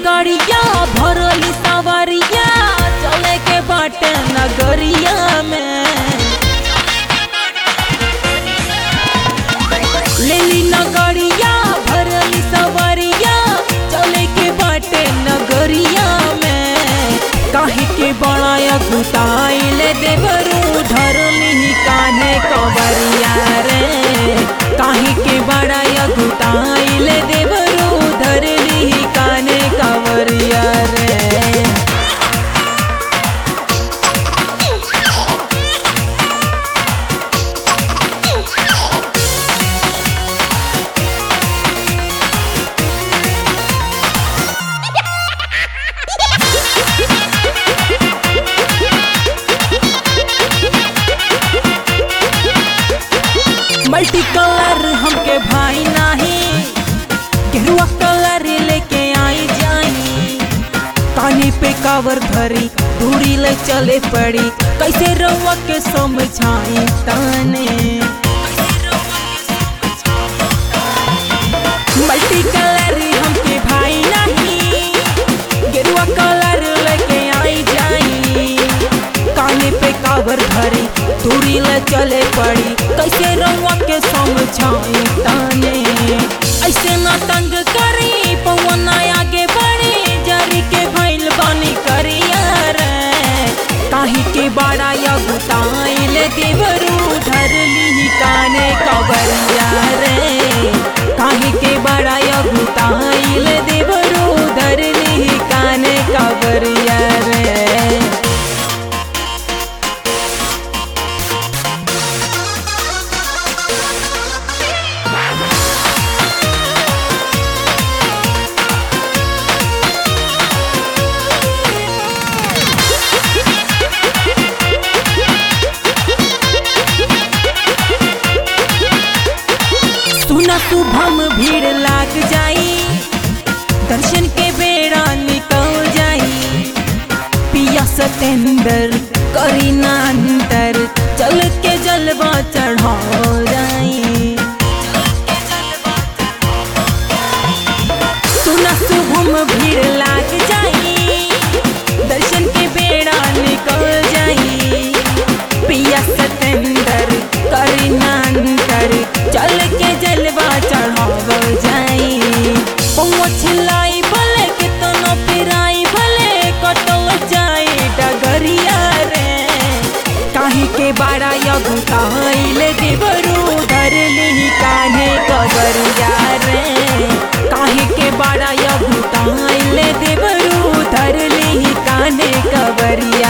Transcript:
नगरिया भरली सवारिया चले के बाटे नगरिया में लेली नगरिया भरली सवारिया चले के बाटे नगरिया में काहे के बड़ा गुताइले देवरू धरली कान्हे कवरिया रे काहे के बड़ा गुताइले देवरू धरली कान्हे कवरिया रे। मल्टी कलर हमके भाई नहीं गेरुआ कलर लेके आई जाई कानी पे कावर धरी दूरी ले चले पड़ी कैसे रउआ के समझाई ताने मल्टी कलर हमके भाई नहीं गेरुआ कलर लेके आई जाई कानी पे कावर धरी दूरी ले चले पड़ी कैसे रउआ के समझाई ताने ऐसे न तंग करी पवन आगे बढ़ी जरी के भइल बनी करिया रे काहे के बड़ा गुताइले देवरू धरली कान्हे कवरिया रे काहे के बड़ा गुताइले देवरू धरली कान्हे कवरिया रे। सुना शुभम भीड़ लाग जाई दर्शन के बेड़ा निकल जाई पिया सतेंद्र करी ना अंतर चल के जलवा चढ़ा जाई सुना शुभम भीड़ लाग जाई दर्शन के बेड़ा निकल जाई पिया सतेंद्र करी ना अंतर चल के जलवा चढ़ाव जाई पहुँचलाई भले कितना पिराई भले कटल जाई डगरिया रे काहे के बड़ा गुताइले देवरू धरली कान्हे कवरिया रे काहे के बड़ा गुताइले देवरू धरली कान्हे कवरिया।